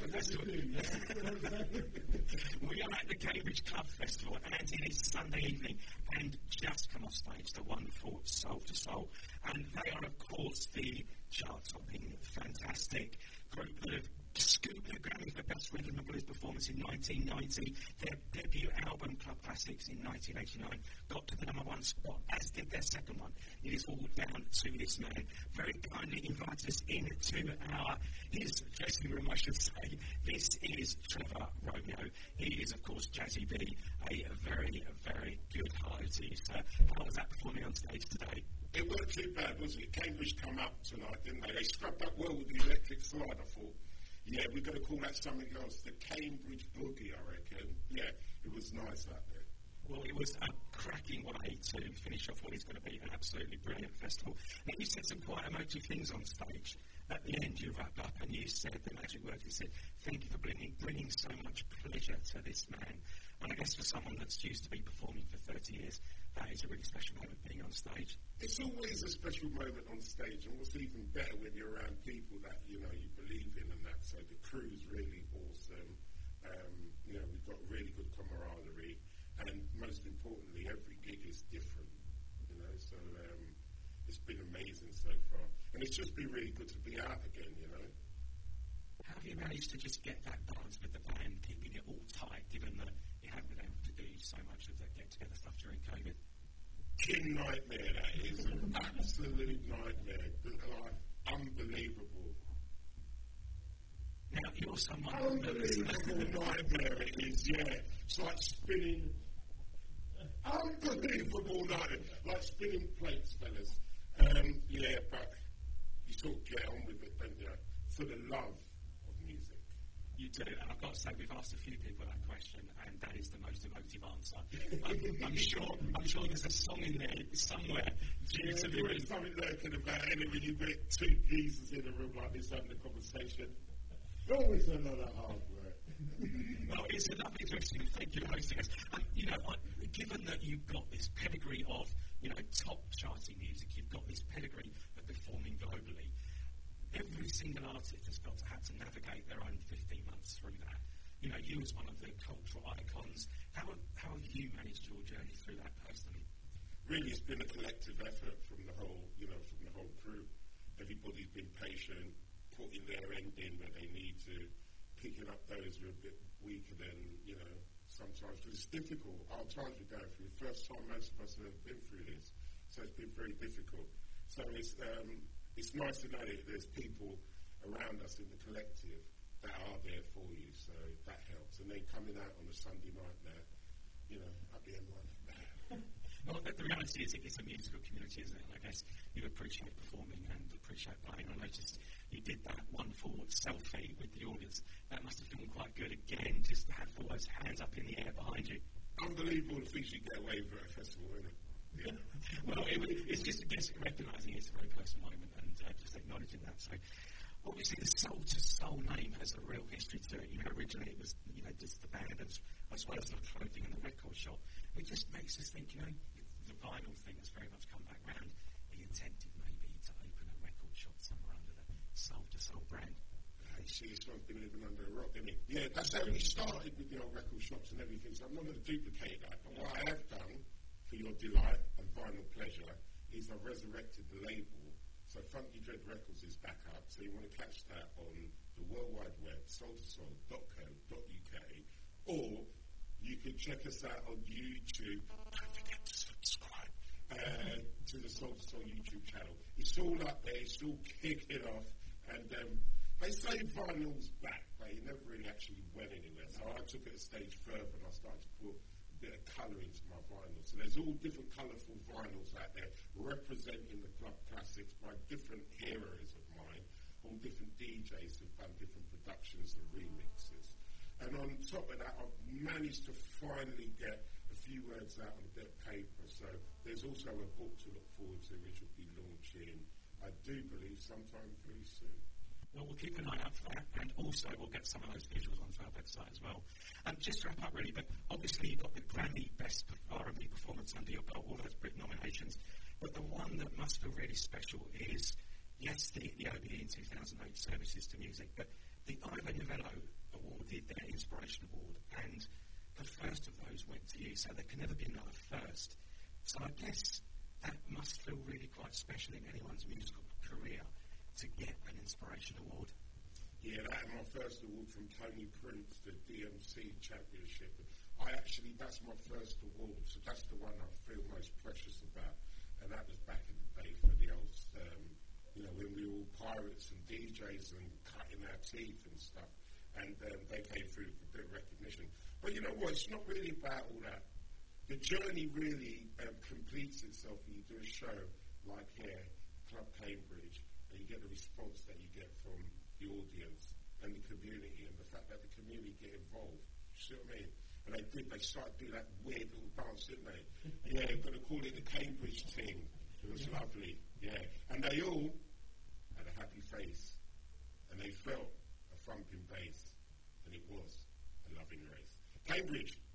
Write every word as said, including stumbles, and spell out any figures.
Festival. We are at the Cambridge Club Festival, and it is Sunday evening, and just come off stage, the wonderful Soul to Soul. And they are, of course, the chart-topping, fantastic group that have scooped the Grammy for Best Rhythm and Blues Performance in nineteen ninety. Their debut album, Club Classics, in nineteen eighty-nine, got to the number one spot, as did their second one. It is all down to this man. Very kindly invited us into our, his dressing room, I should say. This is Trevor Romeo. He is, of course, Jazzy B, a very, very good hello to you, sir. How was that performing on stage today? It wasn't too bad, was it? Cambridge come up tonight, didn't they? They scrubbed up well with the electric slide, I thought. Yeah, we're going to call that something else. The Cambridge Boogie, I reckon. Yeah, it was nice out there. Well, it was a cracking way to finish off what is going to be an absolutely brilliant festival. And you said some quite emotive things on stage. At the end, you wrapped up and you said the magic words. You said, thank you for bringing, bringing so much pleasure to this man. And I guess for someone that's used to be performing for thirty years, that is a really special moment being on stage. It's always a special moment on stage, and what's even better when you're around people that, you know, you believe in and that. So the crew's really awesome. Um, you know, we've got really good camaraderie, and most importantly, every gig is different, you know, so um, it's been amazing so far. And it's just been really good to be out again, you know. How have you managed to just get that balance with the band, keeping it all tight, given that you haven't been able to do so much of the get-together stuff during COVID? King nightmare, that is. An absolute nightmare. Like, unbelievable. Now, you're someone... Unbelievable nightmare it is, yeah. It's like spinning... Unbelievable nightmare. Like spinning plates, fellas. Um, yeah, but you sort of get on with it, don't you? For the love of music. You do, and I've got to say, we've asked a few people that question, and that is the most emotive answer. I'm, I'm sure I'm sure there's a song in there somewhere due yeah, to the there's something lurking about it when you get two geezers in a room like this having a conversation. Always a lot of hard work. Well, it's a lovely question. Thank you for hosting us. And, you know, I, given that you've got this pedigree of, you know, top charting music, you've got this pedigree of performing globally, every single artist has got to have to navigate their own fifteen months through that. You know, you as one of the cultural icons, how, how have you managed your journey through that personally? Really, it's been a collective effort from the whole, you know, from the whole crew. Everybody's been patient, putting their end in where they need to, picking up those who are a bit weaker than, you know, sometimes, because it's difficult. Our times we're going through, the first time most of us have ever been through this, so it's been very difficult. So it's um, it's nice to know that there's people around us in the collective that are there for you, so that helps. And then coming out on a Sunday night there, you know, at the M one. Well, the, the reality is it's a musical community, isn't it? And I guess you appreciate performing and appreciate playing. I noticed you did that wonderful selfie with the audience. That must have been quite good again, just to have all those hands up in the air behind you. Unbelievable the things you get away with at a festival, isn't it? Yeah. Well, it, it's just, just recognising it's a very personal moment and uh, just acknowledging that. So, obviously, the Soul to Soul name has a real history to it. You know, originally it was, you know, just the band as, as well as the clothing and the record shop. It just makes us think, you know, the vinyl thing has very much come back round. Are you tempted maybe to open a record shop somewhere under the Soul to Soul brand? I see, this one's been living under a rock, isn't it? Yeah, that's how we started with the old record shops and everything, so I'm not going to duplicate that. But what I have done, for your delight and vinyl pleasure, is I've resurrected the label. So Funky Dread Records is back up, so you want to catch that on the World Wide Web, soul to soul dot co dot uk, or you can check us out on YouTube. Don't forget to subscribe uh, to the Soul to Soul YouTube channel. It's all up there, it's all kicking off, and um, they say vinyl's back, but it never really actually went anywhere. So I took it a stage further and I started to put a bit of colour into my vinyl. So there's all different colourful vinyls out there representing the club classics by different heroes of mine, all different D Js who've done different productions and remixes. And on top of that, I've managed to finally get a few words out on a bit of paper. So there's also a book to look forward to, which will be launching, I do believe, sometime very soon. Well, we'll keep an eye out for that, and also we'll get some of those visuals onto our website as well. And um, just to wrap up, really, but obviously you've got the Grammy Best R and B Performance under your belt, all those Brit nominations, but the one that must feel really special is yes, the, the O B E in two thousand eight, Services to Music, but the Ivor Novello awarded their Inspiration Award, and the first of those went to you, so there can never be another first. So I guess that must feel really quite special in anyone's musical career to get an Inspiration Award. Yeah, that was my first award from Tony Prince, the D M C Championship. I actually, that's my first award, so that's the one I feel most precious about. And that was back in the day for the old, um, you know, when we were all pirates and D Js and cutting our teeth and stuff. And um, they came through for a bit of recognition. But you know what, it's not really about all that. The journey really um, completes itself when you do a show like here, Club Cambridge, and you get the response that you get from the audience and the community, and the fact that the community get involved. You see what I mean? And they did, they started doing that weird little dance, didn't they? Yeah, we're going to call it the Cambridge thing. It was yeah. lovely, yeah. And they all had a happy face, and they felt a thumping bass, and it was a loving race. Cambridge.